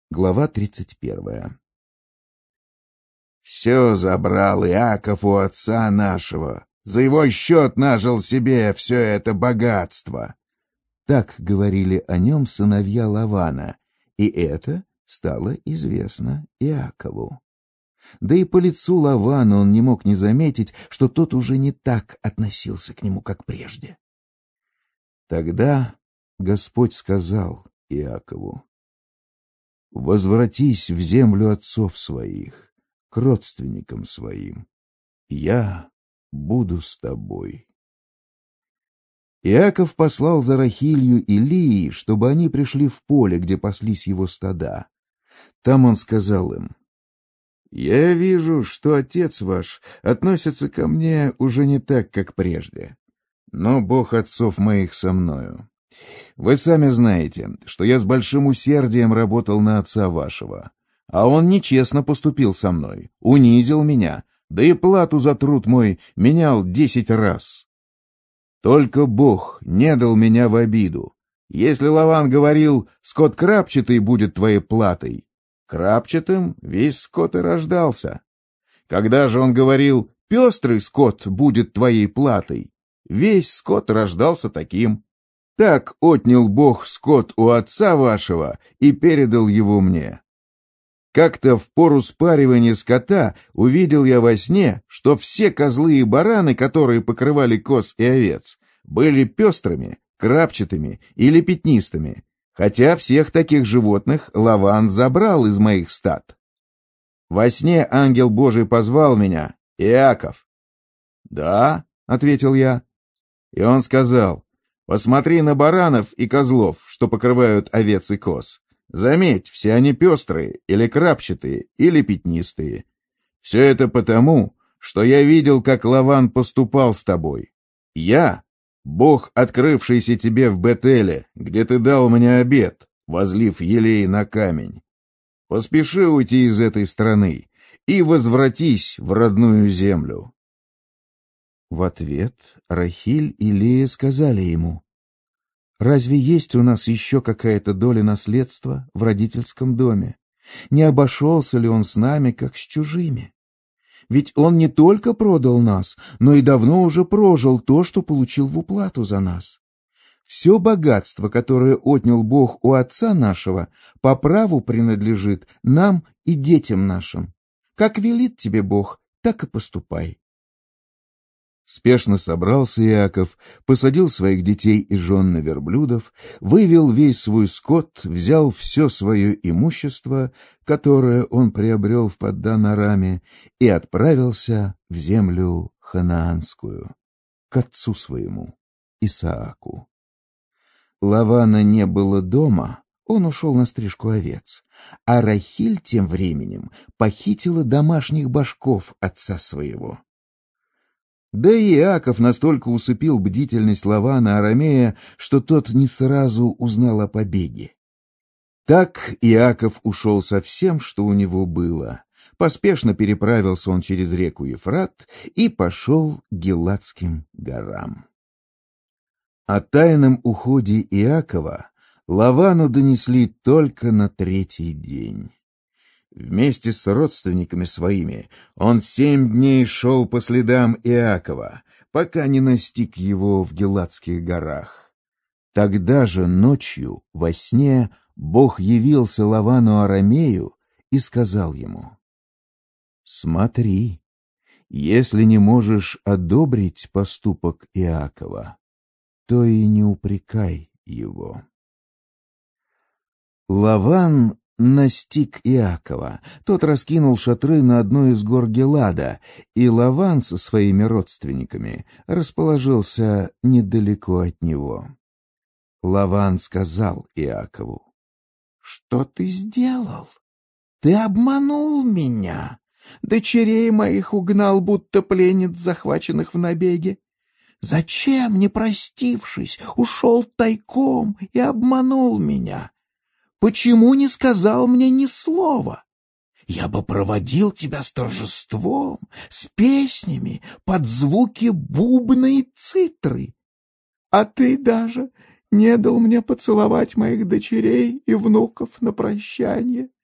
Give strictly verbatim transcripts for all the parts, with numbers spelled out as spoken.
Глава тридцать первая. «Все забрал Иаков у отца нашего, за его счет нажил себе все это богатство». Так говорили о нем сыновья Лавана, и это стало известно Иакову. Да и по лицу Лавана он не мог не заметить, что тот уже не так относился к нему, как прежде. Тогда Господь сказал Иакову: «Возвратись в землю отцов своих, к родственникам своим. Я буду с тобой». Иаков послал за Рахилью и Лией, чтобы они пришли в поле, где паслись его стада. Там он сказал им: «Я вижу, что отец ваш относится ко мне уже не так, как прежде, но Бог отцов моих со мною. Вы сами знаете, что я с большим усердием работал на отца вашего, а он нечестно поступил со мной, унизил меня, да и плату за труд мой менял десять раз. Только Бог не дал меня в обиду. Если Лаван говорил: скот крапчатый будет твоей платой, крапчатым весь скот и рождался. Когда же он говорил: пестрый скот будет твоей платой, весь скот рождался таким. Так отнял Бог скот у отца вашего и передал его мне. Как-то в пору спаривания скота увидел я во сне, что все козлы и бараны, которые покрывали коз и овец, были пестрыми, крапчатыми или пятнистыми, хотя всех таких животных Лаван забрал из моих стад. Во сне ангел Божий позвал меня: «Иаков». «Да», — ответил я. И он сказал: «Посмотри на баранов и козлов, что покрывают овец и коз. Заметь, все они пестрые, или крапчатые, или пятнистые. Все это потому, что я видел, как Лаван поступал с тобой. Я — Бог, открывшийся тебе в Бетеле, где ты дал мне обет, возлив елей на камень. Поспеши уйти из этой страны и возвратись в родную землю». В ответ Рахиль и Лея сказали ему: «Разве есть у нас еще какая-то доля наследства в родительском доме? Не обошелся ли он с нами, как с чужими? Ведь он не только продал нас, но и давно уже прожил то, что получил в уплату за нас. Все богатство, которое отнял Бог у отца нашего, по праву принадлежит нам и детям нашим. Как велит тебе Бог, так и поступай». Спешно собрался Иаков, посадил своих детей и жен на верблюдов, вывел весь свой скот, взял все свое имущество, которое он приобрел в Паддан-араме, и отправился в землю ханаанскую, к отцу своему, Исааку. Лавана не было дома, он ушел на стрижку овец, а Рахиль тем временем похитила домашних башков отца своего. Да и Иаков настолько усыпил бдительность Лавана арамея, что тот не сразу узнал о побеге. Так Иаков ушел со всем, что у него было. Поспешно переправился он через реку Ефрат и пошел к Гилатским горам. О тайном уходе Иакова Лавану донесли только на третий день. Вместе с родственниками своими он семь дней шел по следам Иакова, пока не настиг его в Гилатских горах. Тогда же ночью во сне Бог явился Лавану арамею и сказал ему: «Смотри, если не можешь одобрить поступок Иакова, то и не упрекай его». Лаван настиг Иакова. Тот раскинул шатры на одной из гор Гилада, и Лаван со своими родственниками расположился недалеко от него. Лаван сказал Иакову: «Что ты сделал? Ты обманул меня. Дочерей моих угнал, будто пленниц, захваченных в набеге. Зачем, не простившись, ушел тайком и обманул меня? Почему не сказал мне ни слова? Я бы проводил тебя с торжеством, с песнями, под звуки бубна и цитры. А ты даже не дал мне поцеловать моих дочерей и внуков на прощание.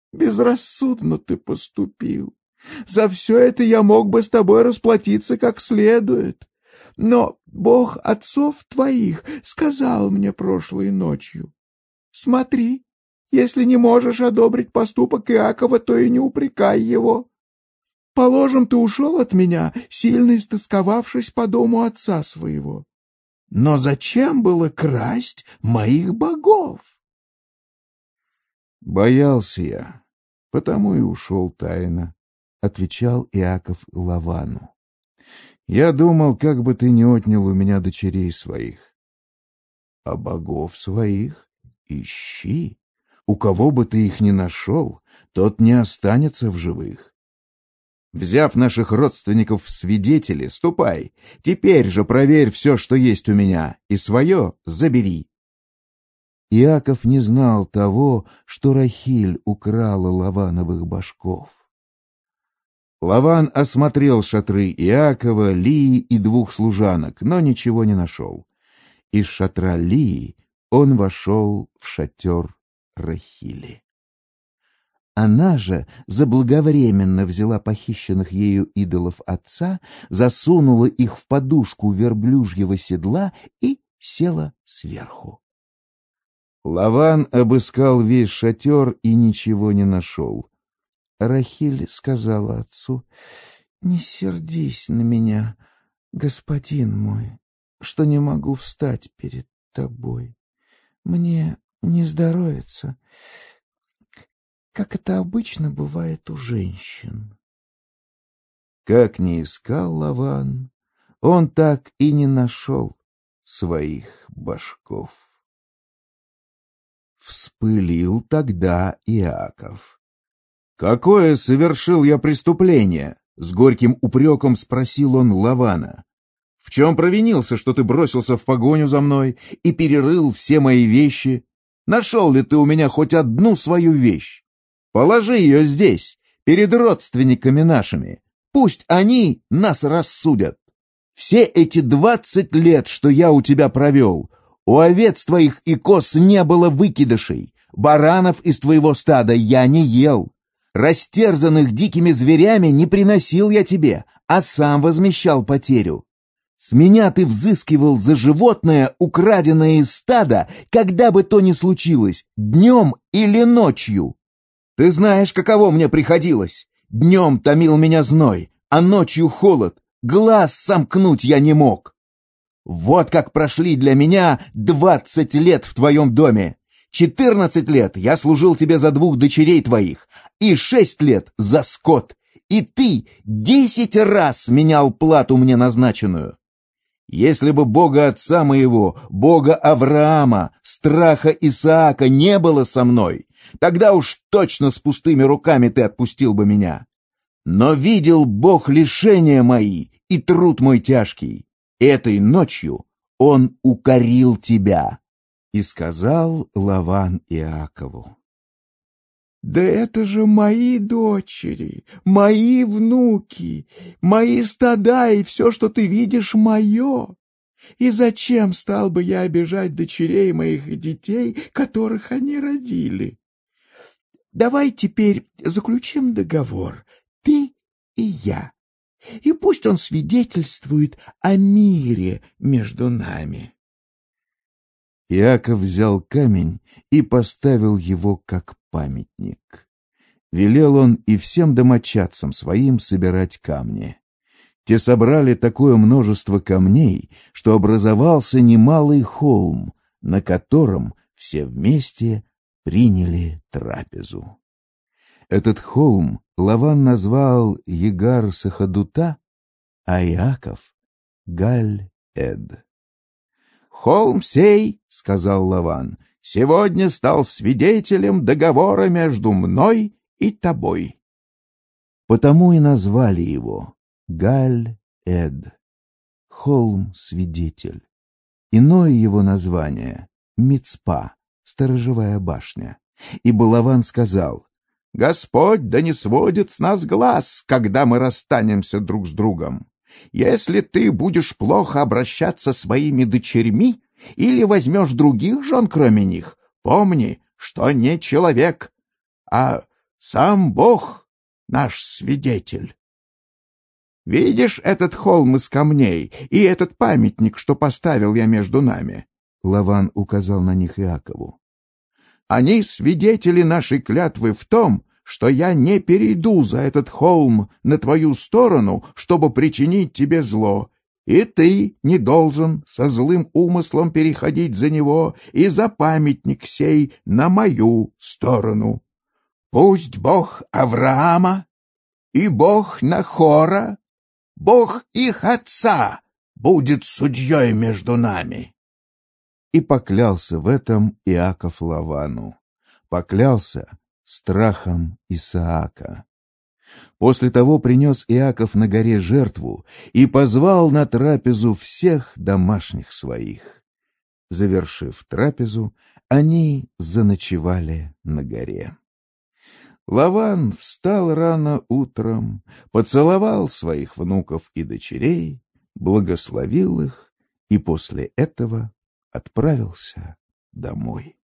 Безрассудно ты поступил. За все это я мог бы с тобой расплатиться как следует. Но Бог отцов твоих сказал мне прошлой ночью: смотри, если не можешь одобрить поступок Иакова, то и не упрекай его. Положим, ты ушел от меня, сильно истосковавшись по дому отца своего. Но зачем было красть моих богов? Боялся я, потому и ушел тайно, — отвечал Иаков Лавану. Я думал, как бы ты не отнял у меня дочерей своих. А богов своих ищи. У кого бы ты их ни нашел, тот не останется в живых. Взяв наших родственников в свидетели, ступай, теперь же проверь все, что есть у меня, и свое забери. Иаков не знал того, что Рахиль украла Лавановых башков. Лаван осмотрел шатры Иакова, Лии и двух служанок, но ничего не нашел. Из шатра Лии он вошел в шатер Рахили. Она же заблаговременно взяла похищенных ею идолов отца, засунула их в подушку верблюжьего седла и села сверху. Лаван обыскал весь шатер и ничего не нашел. Рахиль сказала отцу: «Не сердись на меня, господин мой, что не могу встать перед тобой. Мне не здоровится, как это обычно бывает у женщин». Как ни искал Лаван, он так и не нашел своих башков. Вспылил тогда Иаков. «Какое совершил я преступление?» — с горьким упреком спросил он Лавана. «В чем провинился, что ты бросился в погоню за мной и перерыл все мои вещи? Нашел ли ты у меня хоть одну свою вещь? Положи ее здесь, перед родственниками нашими. Пусть они нас рассудят. Все эти двадцать лет, что я у тебя провел, у овец твоих и коз не было выкидышей, баранов из твоего стада я не ел. Растерзанных дикими зверями не приносил я тебе, а сам возмещал потерю. С меня ты взыскивал за животное, украденное из стада, когда бы то ни случилось, днем или ночью. Ты знаешь, каково мне приходилось. Днем томил меня зной, а ночью холод. Глаз сомкнуть я не мог. Вот как прошли для меня двадцать лет в твоем доме. Четырнадцать лет я служил тебе за двух дочерей твоих, и шесть лет за скот, и ты десять раз менял плату мне назначенную. Если бы Бога отца моего, Бога Авраама, страха Исаака не было со мной, тогда уж точно с пустыми руками ты отпустил бы меня. Но видел Бог лишения мои и труд мой тяжкий. Этой ночью Он укорил тебя». И сказал Лаван Иакову: «Да это же мои дочери, мои внуки, мои стада, и все, что ты видишь, мое. И зачем стал бы я обижать дочерей моих и детей, которых они родили? Давай теперь заключим договор, ты и я, и пусть он свидетельствует о мире между нами». Иаков взял камень и поставил его как памятник. Велел он и всем домочадцам своим собирать камни. Те собрали такое множество камней, что образовался немалый холм, на котором все вместе приняли трапезу. Этот холм Лаван назвал Егар-Сахадута, а Иаков — Галь-Эд. «Холм сей, — сказал Лаван, — сегодня стал свидетелем договора между мной и тобой». Потому и назвали его Галь-Эд, холм-свидетель. Иное его название — Мицпа, сторожевая башня. Ибо Лаван сказал: «Господь да не сводит с нас глаз, когда мы расстанемся друг с другом. Если ты будешь плохо обращаться со своими дочерьми или возьмешь других жен, кроме них, помни, что не человек, а сам Бог наш свидетель. Видишь этот холм из камней и этот памятник, что поставил я между нами?» Лаван указал на них Иакову. «Они свидетели нашей клятвы в том, что я не перейду за этот холм на твою сторону, чтобы причинить тебе зло, и ты не должен со злым умыслом переходить за него и за памятник сей на мою сторону. Пусть Бог Авраама и Бог Нахора, Бог их отца, будет судьей между нами». И поклялся в этом Иаков Лавану, поклялся страхом Исаака. После того принес Иаков на горе жертву и позвал на трапезу всех домашних своих. Завершив трапезу, они заночевали на горе. Лаван встал рано утром, поцеловал своих внуков и дочерей, благословил их и после этого отправился домой.